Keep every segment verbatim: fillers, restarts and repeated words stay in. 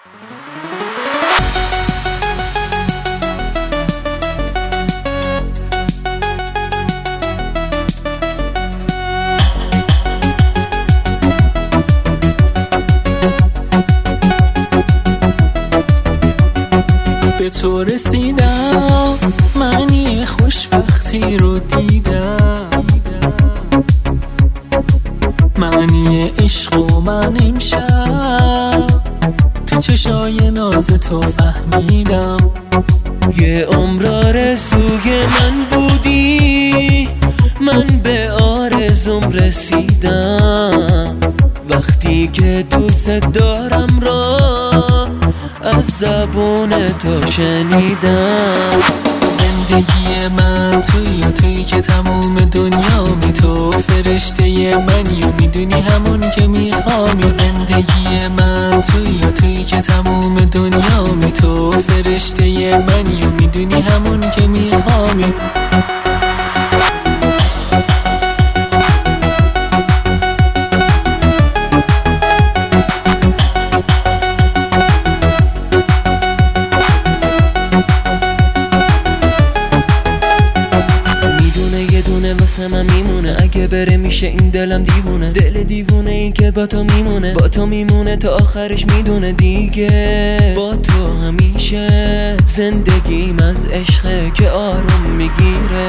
به تو رسیدم، معنی خوشبختی رو دیدم، معنی عشق و من امشب تو چشای ناز تو فهمیدم. یه عمر آرزوی من بودی، من به آرزوم رسیدم. وقتی که دوست دارم را از زبون تو شنیدم. زندگی من توی و توی که تموم دنیا می تو فرشته منی و میدونی همون که میخوامی. زندگی من توی و توی که تموم دنیا می تو فرشته منی و میدونی همون که میخوامی. واسه من میمونه، اگه بره میشه این دلم دیوونه. دل دیوونه این که با تو میمونه، با تو میمونه تا آخرش میدونه دیگه. با تو همیشه زندگیم از عشقه که آروم میگیره.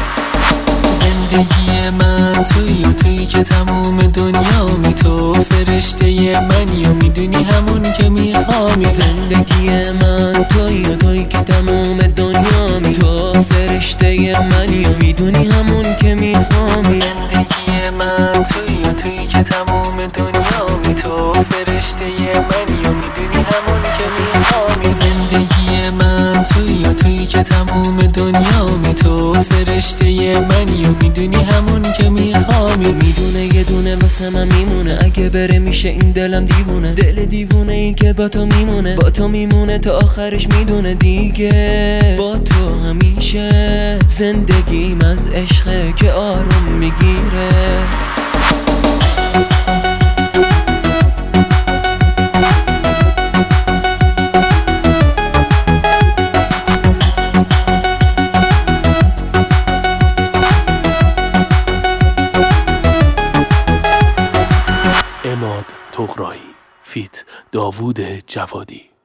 زندگی من توی و توی که تموم دنیا می تو فرشته منی و میدونی همون که میخوامی. زندگی من توی و توی که تموم دنیا می تو فرشته منی و میدونی همون که میخوامی. زندگی من توی و توی که تموم دنیا می تو فرشته منی و میدونی همون که میخوامی. زندگی من توی و توی که تموم دنیا می تو فرشته منی و میدونی همون که میخوامی. میدونه یه دونه واسه من میمونه، اگه بره میشه این دلم دیوونه. دل دیوونه این که با تو میمونه، با تو میمونه تا آخرش میدونه دیگه. با تو همیشه زندگیم از عشقه که آروم میگیره. اماد طغرایی فیت داوود جوادی.